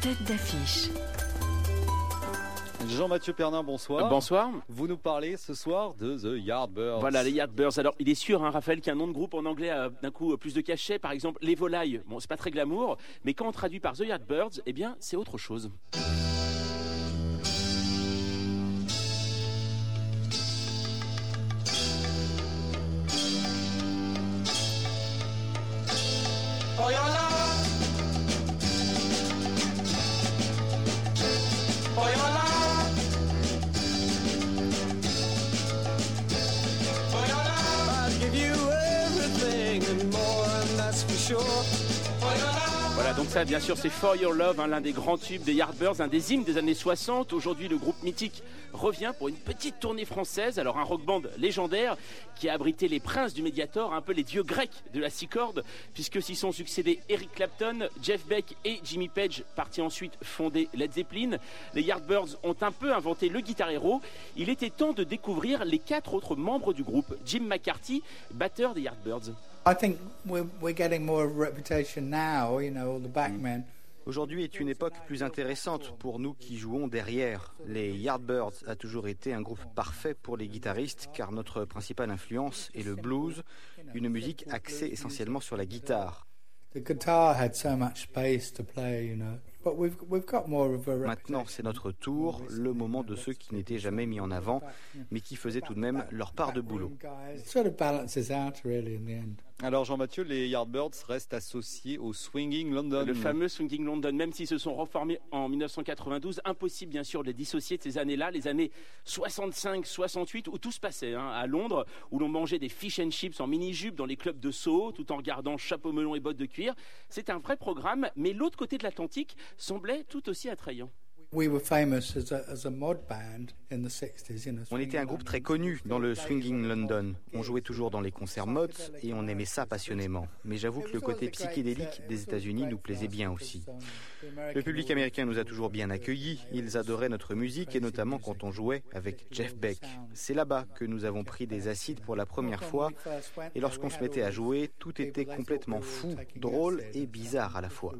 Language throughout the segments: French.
Tête d'affiche. Jean-Mathieu Pernin, bonsoir. Bonsoir. Vous nous parlez ce soir de The Yardbirds. Voilà, les Yardbirds. Alors, il est sûr, Raphaël, qu'un nom de groupe en anglais a d'un coup plus de cachet. Par exemple, les volailles. Bon, c'est pas très glamour, mais quand on traduit par The Yardbirds, eh bien, c'est autre chose. For your love, for your love, for your love, I'll give you everything and more, and that's for sure. For your love. Voilà, donc ça, bien sûr, c'est For Your Love, l'un des grands tubes des Yardbirds, un des hymnes des années 60. Aujourd'hui, le groupe mythique revient pour une petite tournée française. Alors, un rock band légendaire qui a abrité les princes du Mediator, un peu les dieux grecs de la six-cordes, puisque s'y sont succédés Eric Clapton, Jeff Beck et Jimmy Page, partis ensuite fonder Led Zeppelin. Les Yardbirds ont un peu inventé le guitar hero. Il était temps de découvrir les 4 autres membres du groupe. Jim McCarthy, batteur des Yardbirds. I think we're getting more reputation now, you know, all the backmen. Aujourd'hui est une époque plus intéressante pour nous qui jouons derrière. Les Yardbirds a toujours été un groupe parfait pour les guitaristes car notre principale influence est le blues, une musique axée essentiellement sur la guitare. The guitar had so much space to play, you know. But we've got more of a reputation. Maintenant, c'est notre tour, le moment de ceux qui n'étaient jamais mis en avant, mais qui faisaient tout de même leur part de boulot. It sort of balances out really in the end. Alors Jean-Mathieu, les Yardbirds restent associés au Swinging London. Le fameux Swinging London, même s'ils se sont reformés en 1992, impossible bien sûr de les dissocier de ces années-là, les années 65-68 où tout se passait à Londres, où l'on mangeait des fish and chips en mini-jupe dans les clubs de Soho, tout en regardant chapeau melon et bottes de cuir. C'est un vrai programme, mais l'autre côté de l'Atlantique semblait tout aussi attrayant. We were famous as a mod band in the 60s, you know. On était un groupe très connu dans le Swinging London. On jouait toujours dans les concerts mods et on aimait ça passionnément. Mais j'avoue que le côté psychédélique des États-Unis nous plaisait bien aussi. Le public américain nous a toujours bien accueillis. Ils adoraient notre musique et notamment quand on jouait avec Jeff Beck. C'est là-bas que nous avons pris des acides pour la première fois. Et lorsqu'on se mettait à jouer, tout était complètement fou, drôle et bizarre à la fois.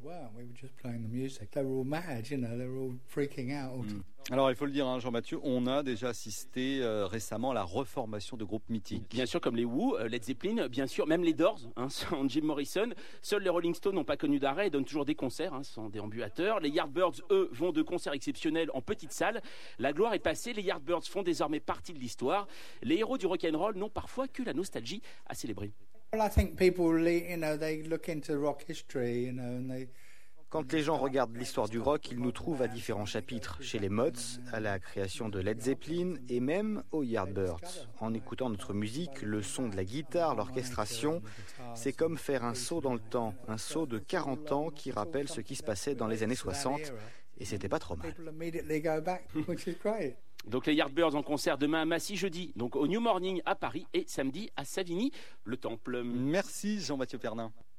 Alors il faut le dire, Jean-Mathieu, on a déjà assisté récemment à la reformation de groupes mythiques. Bien sûr, comme les Who, Led Zeppelin, bien sûr, même les Doors, sans Jim Morrison. Seuls les Rolling Stones n'ont pas connu d'arrêt et donnent toujours des concerts, sans déambulateurs. Les Yardbirds, eux, vont de concerts exceptionnels en petites salles. La gloire est passée, les Yardbirds font désormais partie de l'histoire. Les héros du rock'n'roll n'ont parfois que la nostalgie à célébrer. Well, I think people, you know, they look into rock history, you know, and they. Quand les gens regardent l'histoire du rock, ils nous trouvent à différents chapitres, chez les Mods, à la création de Led Zeppelin et même aux Yardbirds. En écoutant notre musique, le son de la guitare, l'orchestration, c'est comme faire un saut dans le temps, un saut de 40 ans qui rappelle ce qui se passait dans les années 60, et c'était pas trop mal. People immediately go back, which is great. Donc les Yardbirds en concert demain à Massy, jeudi, donc au New Morning à Paris et samedi à Savigny, le Temple. Merci Jean-Mathieu Pernin.